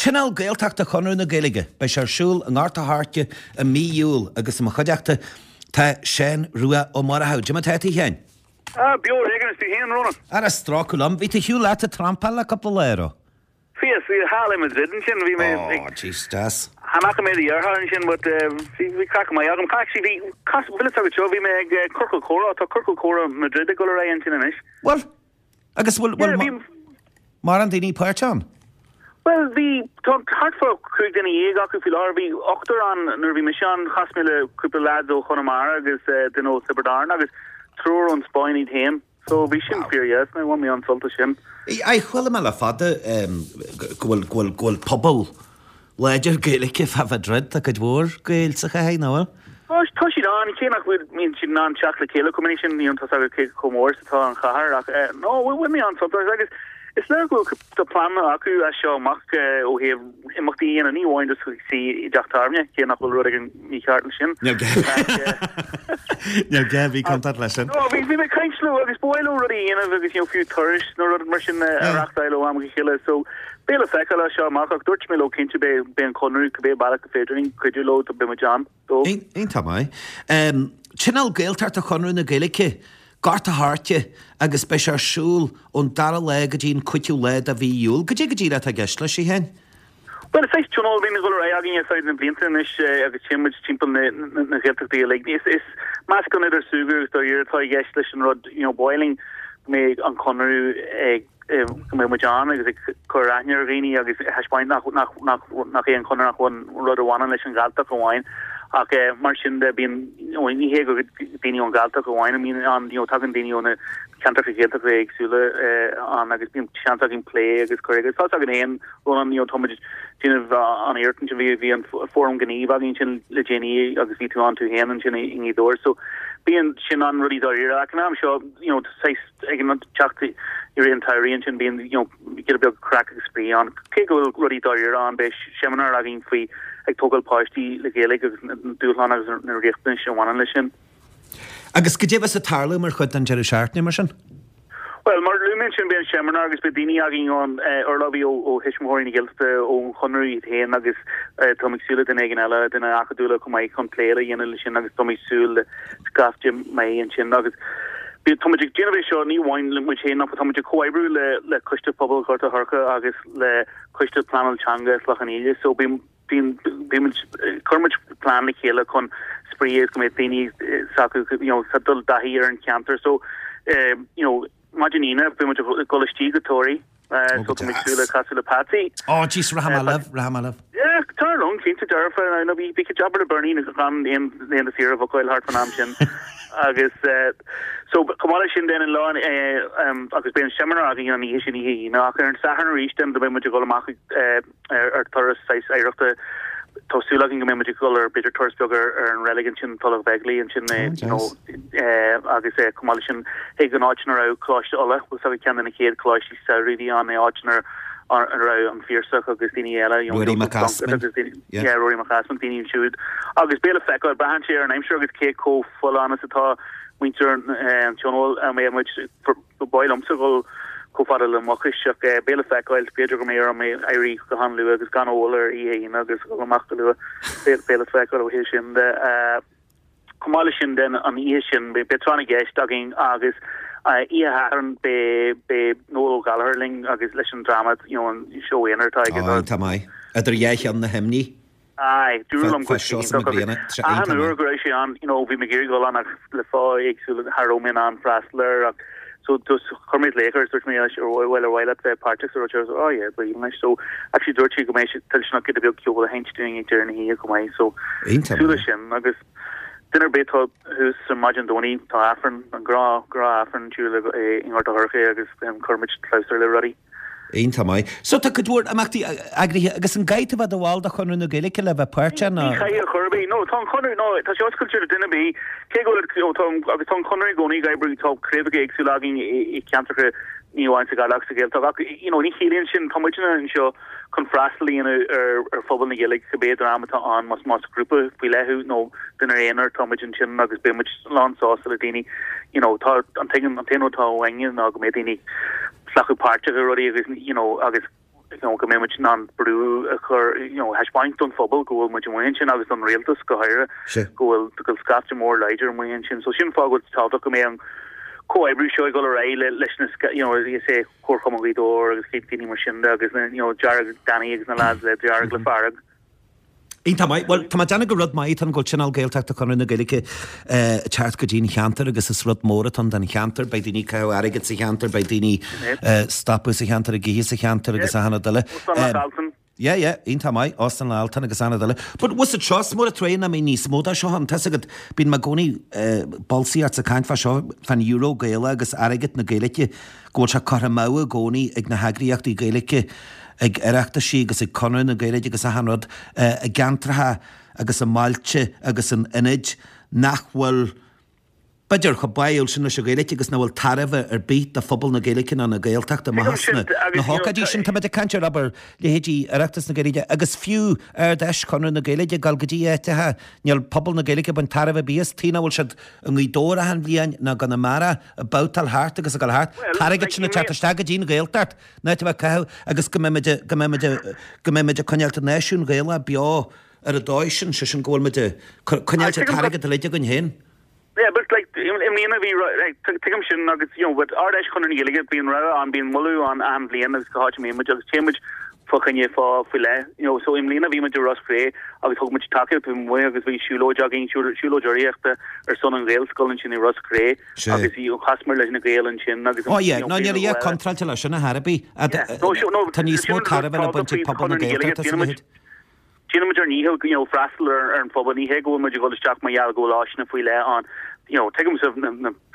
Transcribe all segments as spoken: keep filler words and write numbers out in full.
Channel Gaeltachta chonú na Gaelige, bei searsúl an Arta Hartje a míúl agus am chuideachta tá Shane Rua ó Marthaud. Jimma tæti hen? Ah, bio regan sti hen ronan. Ara strákulam, vi te hiú leta trampal a couple euro. Fies, vi hale med zidden sin, vi me... Oh, jeez, das. Han akka med jaar halen sin, but vi krak ma jagam kaksi, vi kas villet sag jo, vi me Kirkle Cora, ta Kirkle Cora Madrid go ra in sin ish. Well, agus will will Mar an dini perchan. Well, vi talk hard for Craig Denny Ega ku fil R V Octor on nervi mission hasmile couple lads o Connemara agus deno Siberdarn agus throw on spiny him. So we shouldn't fear yes, I want me on Sultashin. I chwile me la fada um gwil gwil gwil pobl ledger Gaelic have a dread that could war Gael sa cha now. Oh, touch it on. He came with me in non chocolate kilo combination. You know, to say cake commerce to on Khahar. No, we with me on something. I guess it's not good to plan. Aku as show mak o he imakti in a new wine just see Jachtarmia. He not will running me carton shin. No, no, Gabby, come that lesson. No, we we make kind slow. It's boil already. You know, because you know few tourists. No, not mission rock style am kilo. So. Bela fekala sha makak dutch me lo kinche be ben Connery be balak fedring could you load to be majan so ain't tamai um channel Gaeltart to Connery na Gaelic Garta Hartje agus special shul on dara legajin kutu led a viul could you get at a gesla she hen well it's channel been is all agin inside the blinten is agus chimage chimple na get the like this is masculine der sugar so you're toy gesla and rod you know boiling me on Connery me majan agus Corania Rini agus haspain nach nach nach nach ein Conner nach one rudder one and listen galta ko wine okay marchin de bin when he go dini on galta ko wine I mean on you know talking dini on a canter forget the exula on agus bin chance in play agus correct so talking in on you know Thomas tin of on airton to be on forum Geneva in legeni agus vi to on to him and in the door so being shin on really there I can I'm sure you know to say again chat your entire range and being you know get a bit of crack spree on kegel really there on be seminar again free like toggle party like like do on as a recognition one listen agus give us a tarlu mar chud an Jerry Shart nimmerson well mar lu mention being seminar agus bedini again on or love o hishmore in gilst o Connery hen agus Tommy Sula den egen ella den akadula komai kon play la yen listen agus Tommy Sula scarf Jim May and chin agus Be Tomajic generation ni wine which ain't up Tomajic Koibru le le Kushta Pobble Corta Harka Agus le Kushta Planal Changa Slachanilla so been been been Kermich plan the Kela con spree is comethini Saku you know Satul Dahir and Canter so um you know Imaginina been much Golishtiga Tory uh so to Mixula Castle Patsy. Oh jeez Rahamalev Rahamalev. Yeah, tar long clean to Darfa I know we we could job at Bernie is on the end the Sierra of Coil Heart Fanamchin. Agus uh, so commodation then in law uh, um agus being seminar again on the issue he knock and Sahara reached them the way much go mark uh or tourist size I have to to see looking at much color bitter tourist blogger and relegation full Begley and chin you know uh agus uh, commodation hey gan ochner out clash all was so we can in a kid clash Saturday on the ochner or around Fierce Augustini Ella you know Rory McCaslin yeah. yeah Rory McCaslin Dini should August Bela Fecker Branch here and I'm sure it's Kate Co full on as a ta winter and channel and we much for boil um so go for the Mokish Bela Fecker Pedro Gomero me Iri Hanlu agus gan Oler e agus Maklu Bela Fecker his in the uh commolition then on Asian be Petronic Stugging August Uh, ia haran be be Noel Gallagherling agus listen drama you know on show inner tiger oh tamai adr yeich on the hemni aye durlum question I am organization on you know we McGeary go on le fa exul Haromin on Frasler so those Kermit Lakers which me or well or while at the parties or oh yeah but even so actually Dorchi go me tell not get a bit cool hench doing it journey here come so solution agus dinner beto who's imagine Donny to Afrin and gra gra Afrin to live in order her agus um Kermit closer already ein tamai so ta could word amachti agri agus an gaite va the wall da chonu no Gaelic le va percha na kai Kirby no Tom Connery no ta just culture dinner be ke go Tom agus Tom Connery go ni guy bring top crave gigs logging e cancer ni want to galaxy gel talk you know ni healing shin commission and show contrastly in a er er football ni Gaelic be drama on mas mas group we let who no dinner inner commission chin agus be much lawn sauce ladini you know thought I'm taking I'm taking to wang you know go me dini Slaku part already you know agus you know, go much non brew occur, you know, hash point on football go much mention I was on realtus go hire go to scotch more lighter mention so shin fog would talk to me co every show go right listen you know you say core come we door is keep any machine dog is you know jar Danny is the lads let jar Farag Ínta mai, well, tá déanana go rud maith an go Channel Gaeltachta chun na Gaeilge teart go dtín cheantar agus is rud móratan den cheantar bei daoine ceh airgid sa cheantar bei daoine stapú sa cheantar a gihí sa cheantar agus a hana dile. Yeah, yeah, ínta mai, Austin Altan agus hana dile. But was it trust mór a train am níos móda seo han tesagad bín ma gcónaí bolsaí ar sa caint fa seo fan Euro Gaela agus airgid na Gaeilge go se caramaua gcónaí ag na hagriíochtaí Gaeilge ag erachta sí agus ag conran na Gaeilge agus a hanrod a gantratha agus a mailte agus an inid nachhfuil beidir go bail sin na Gaeilge agus na bhfuil taribh ar bít a phobal na Gaeilge na na Gaeltachta mahasna na hocadí sin tá beidir cantir aber lehéidí erachtas na Gaeilge agus fiú ar deis conran na Gaeilge gal godí éitethe níl pobal na Gaeilge ban taribh bíos tína bhfuil siad an gcuidóra han bblian na gan na mara a bautal hart agus a gal hart tarigad sin na teartasta dín Gaeltart na tá ceh agus go mimiide go mimiide go mimiide conealta náisiún Gaela beá ar a dáisin se sin ggóil meide conealta tarigad a leide gon hen. Yeah, but like, I mean, we like take him shin nuggets, you know, but our dash couldn't get it being rather on being Mulu on and Liam as Scotch me, but just change fucking you for filet, you know, so in Lena we went to Ross Gray, I was talking much talk to him where because we shulo jogging, shulo jury after our son and Gael skull and chin Ross Gray, obviously you customer like a Gael and chin nuggets. Oh, yeah, no, you're a contract to Shana Harabi. No, no, can you smoke Harabi a bunch of public Gael? Jim Journey, you know, Frassler and Fobony Hego, Magical Jack Mayal go Lash if we lay on, you know, take himself in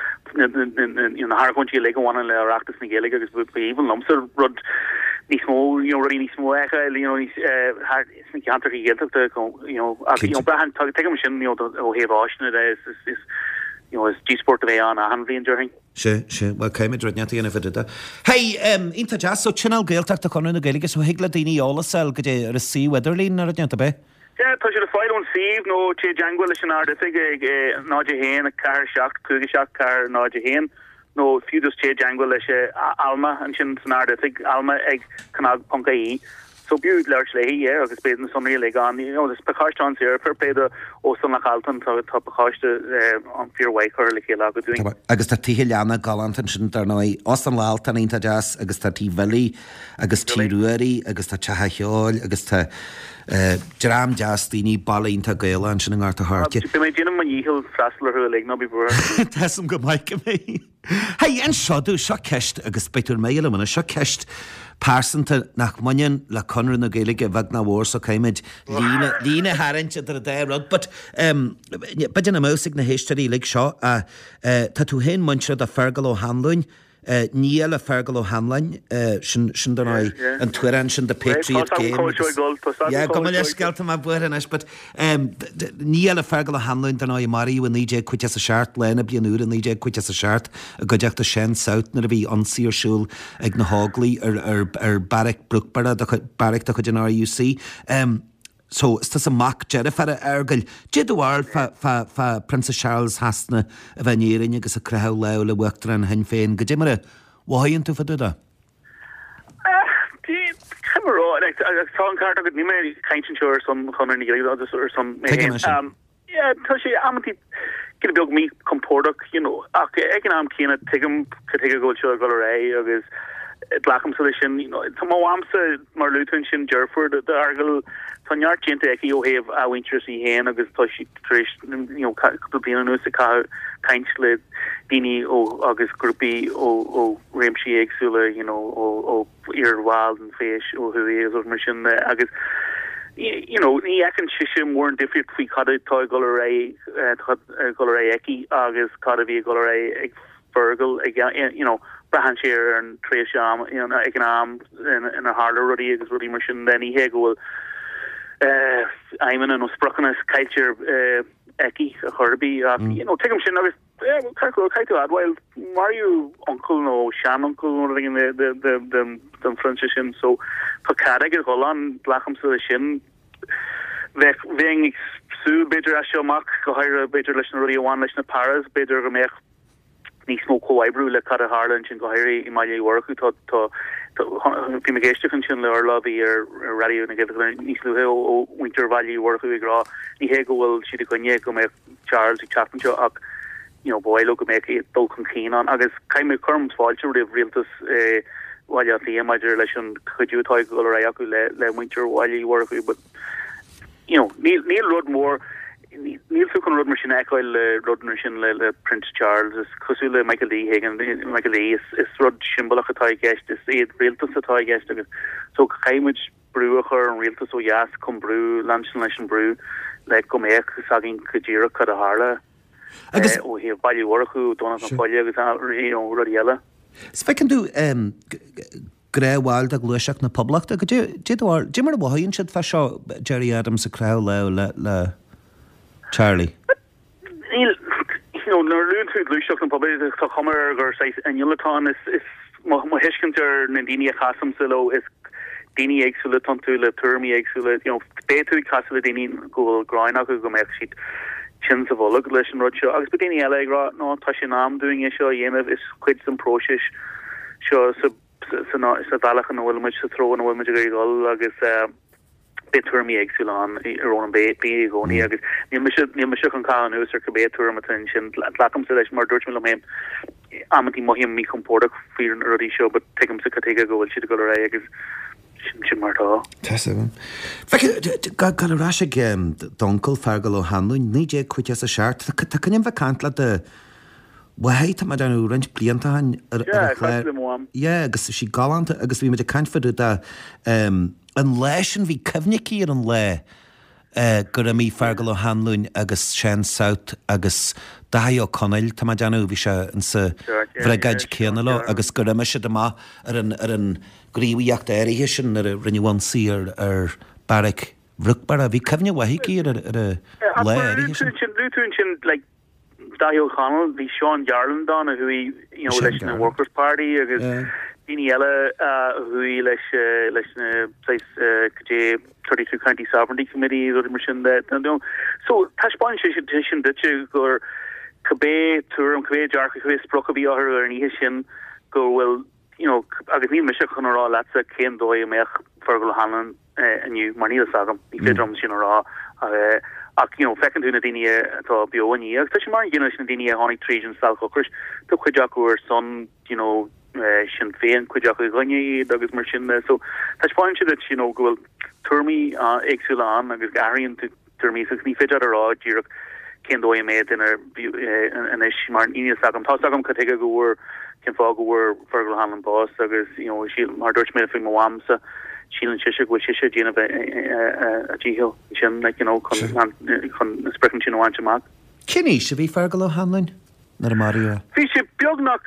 the hard country like one and Ractus Nigelic, because we even Lumser Rud Nismo, you know, really Nismo, you know, uh, had can't get to, you know, you know, Brahan take him, you know, to have Ocean is, is, you know, it's G Sport today on a handling enjoying. Sure, sure. Well, came it right now to get it. Hey, um, Inta Jazz, so Channel Gaeltachta chun na Gaeilge, so higla daoine ólasal go dé ar a sí weatherlín ar a dneanta be? Yeah, tá sé le fáil ón síomh nó tí deangúil leis an arda ag náide héin a car seach, cúige seach car náide héin, nó fiú dus tí deangúil leis Alma an sin san arda ag Alma ag canag Poncaí. So beaut large lay yeah agus bed in some really gone you know this precautions here per peda o some Alton so top precaution on fear way curly la go doing agus ta tí leanna galant sin dar noi Austin Alton Inta Jazz agus ta tí valley agus tí ruari agus ta chahaol agus ta dram jazz tíní ballínta Gaela an sin an arta hartje be me dinam man yihil Frassler hu leg no be bur tasum go mike me hey en shadu sha kecht agus betur meile man sha kecht Parsanta nach manin la conra na Gaeilge vagna war so caimed Lina Lina Harrint at the day rug but um but in a mousig na history like shaw uh tatu hen muncher da Fergal O'Hanlon Uh, Níl a Fergal O'Hanlon uh, sin sin don I an Twiran sin the Patriot game. Yeah, come on, let's get to my board and but um Níl a Fergal O'Hanlon don I Mari when they did quit as a shirt Lena Bianur and they did quit as a shirt a good jack the Shen South na be on Sear Shul ag na Hogley or or or Barrack Brookbara the Barrack the could U C um so it's just a mock Jennifer Ergel Jidwar fa fa fa Princess Charles hasna a veneering agus a crowd lew le workter and hen fein gajimara why into for that camera like a song card of the many kind sure some coming or some um yeah touchy amity get a big me comportuk you know okay I can am keen take him could take a go show go array of his Blackham solution, you know, some Wamsa, Marluton, Shin, Jerford, the Argyle, Tonyar Chinta, you have a winter see hen, I guess, Toshi, Trish, you know, Kupina Nusaka, Kindsled, Dini, or August Groupie, or Ramsey Exula, you know, or Ear Wild and Fish, or who is, or Mission, I guess. You know, ni ekin shishim weren't different we cut it toy Golaray, Golaray Eki, August, Cadavi, Golaray, Fergal, again, you know, Brahanshire and Tresham, you know, econom in a harder ruddy is really mission then he go uh I'm in a Spruckness culture uh Eki a Herbie uh, mm. you know take him shin was yeah Kirkle Kaito Adwell Mario uncle no Shan uncle or in the the the the, the Franciscan so Pacada get Holland Blackham so shin the being su better ashomak go hire better listen really one listen Paris better make ní smó coibbrú le cad a Harlan sin go hirí I mai workú tá tá fi me geiste an sin le ar lobby ar radio na get níos lu ó winter value work gra ní he gohfuil si gonne go me Charles Chaplin ach you know boy go me dul kon keen an agus caiim chums fáilte rih realtas wal fi maidir leis an chuú tá go ra acu le le winter value work but you know Neil Neil Rudmore Neil fu kon Rudmore sin eil le Rudmore sin le le Prince Charles is cosúle Michael D Hagan Michael D is is rud symbol atá gist is é realtas atá gist agus so caiimid breúcher an realtas ó jas kom breú lunch leis an breú le go me sagin kajira cad a harla agus ó hi bailí warchu donna an bailí agus you know rodiella Spe can do um gréhhail a gluiseach na poblacht a go dé Jimmer bhhaonn siad fe seo Jerry Adams a crowd le le le Charlie. You know, nar lún tú gluiseach na poblacht tá chumar gur seis an Yuletán is is mo mo hiscinter na daine chasam silo is daine éagsúile tanú le turmi éagsúile you know béú casúile daine go grainach go meach siad chin sa bhla leis an rud agus be daine eile gra nó tá sin am doing é seo dhéanamh is cuid an próis seo sa sa sa bailach an bhfuil muid sa tro an bhfuil muid go gáil agus be turmi éagsúile an ar an bé bé gcóí agus ní ní me an cá an úsar go bé tuairm sin lacham sa leis mar dúirt me mé amtí mohim mí compórach fi an rudí seo, but tem sa catéige go bhfuil siad go ra agus sin martá. Tá gal rá doncail fergal ó hanún ní dé chuide a seart Tá cnim bheith cantla de wahéit me an úrint bliantahain ar agus sí galanta agus bhí me de caiinfadú de an leisin bhí cefnicí ar an le gur a mí fergal ó hanún agus sean saout agus daí ó conail tá deanú bhí se an sa bhregaid céanna le agus gur me se má ar an ar an gríomhíocht éirithe sin ar a rinneháin sí ar ar barric rugbar a bhí cefne wahicí ar a le éirithe sin Dahi O'Connell, the Sean Jarland on who he, you know, leis na Workers' Party agus Dini Ella who he leis leis na place K thirty-two County Sovereignty Committee or mission that no so tashpan petition that you go Kabe Turum Kabe Jark Kabe Sprokabi or any hishin go well you know agus ni misha konora latsa ken doy mech Fergal Hanlon and you Marnila Sagam the federal machine ra ach you know fecin tú na daine atá beoní agus tá sé mar gine na daine hánig trían salchokers do chuideach uair son you know sin féin chuideach gonne agus mar sin so tá fáin si dat you know gohfuil turmi éagsúile an agus garíonn tú turmi sus ní féidir ará díach cén dói méid in an is mar iní sagam tá sagam catéige gohfuir cin fá gohfuir Fergal Hanlon boss agus you know sí mar dúirt mé fi mhamsa Sheelan Shishig with Shisha Gina a Jihil Jim like you know con con sprechen chin wan chamak Kenny should be Fergal Hanlon not a Mario Fi she biognak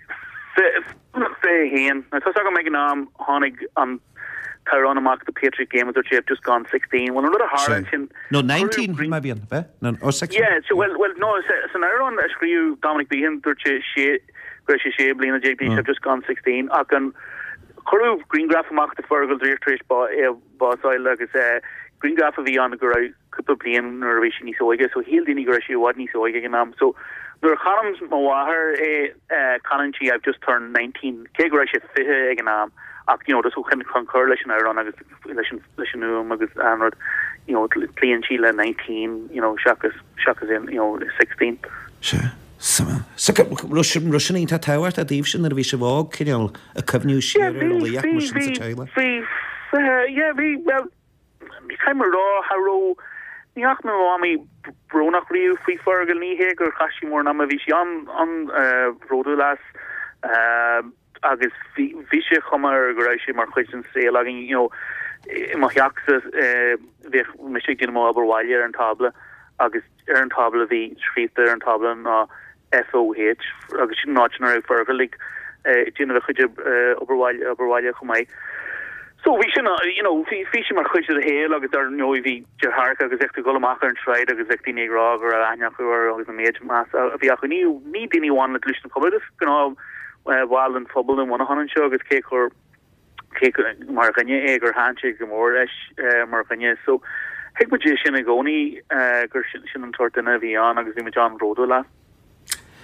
fe hen na so go making am honig um Tyrone mark the Patriot game or chip just gone sixteen well a little hard no nineteen maybe eh no or sixteen yeah so well well no so now on screw Dominic Behan durch she Gracie she Blina J P have just gone sixteen I can Corú Greengraf amach de Fergal dríir tríéis bááil agus Greengraf a bhí an go cúpla blian nó éis níos óige, so híal daoine go sí bhhad níos óige an am. So nuair chanams má bháthair é canantí I've just turned nineteen, cé go sé fithe ag an am ach you know dus chuin concur leis an an agus leis leis an nuam agus anrod you know blian sí le nineteen, you know seachas seachas in you know sixteen. Sure. Russian Russian tá táhairt a dtíobh sin ar bhí se bhág cinneal a cumhnú siar ar líoach mar sin sa teile. Bhí bhí well caiimar rá thró níach na bháí brónach riú faoi Fergal níhé gur chaisí mór na a bhí si an an ródú las agus bhí sé chumar go raibh sé mar chuisin sé agin you know i maiachsa bhí me sé gin má aberháile ar an tabla agus ar an tabla bhí scríte ar an tabla ná F O H agus sin nánar Fergal lig dtíanana a chuide oberháile oberháile chumai. So vi sin you know fi fi mar chuide a héil agus ar no vi dehark agus echt goach an treid agus echt ní rá or aach agus a méid mas a vi a ní ní déine wan lu kom gan wal an fobal in one han show agus ke or ke mar gannne e gur hanse gomor mar gannne so he ma sin a goni gur sin an tortna vi an agus vi me John Rodo la.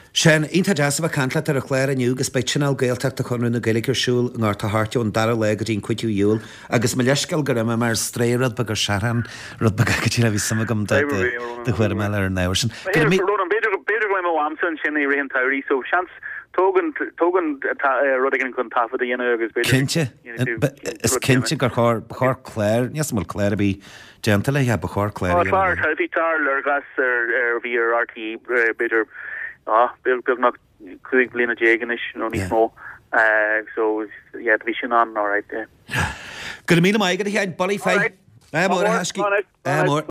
Sin ínta deasa bh cantla ar a chléir aniu gus beitsinál gailteachta chunú na gailigursúil ngar tá hartún dar le go dtín cuiitiú dúil agus me leiscail go raibh mar stréad ba gur searan rud ba go tí a bhí sama gom de chuir me ar an náir sin. Amson sin é réon tairí so seans tógan tógan rudgin chun tafa a dhéana agus Kinte is cinnte gur chóir chóir chléir níos mó chléir a bhí gentle le heb a chóir chléir hí tar le gas ar bhí ar R T beidir bil bil nach chuig blina déganis nó níos mó so bhí sin an áráid. Go mí maigad a chead bolí fé mór a heiscí mór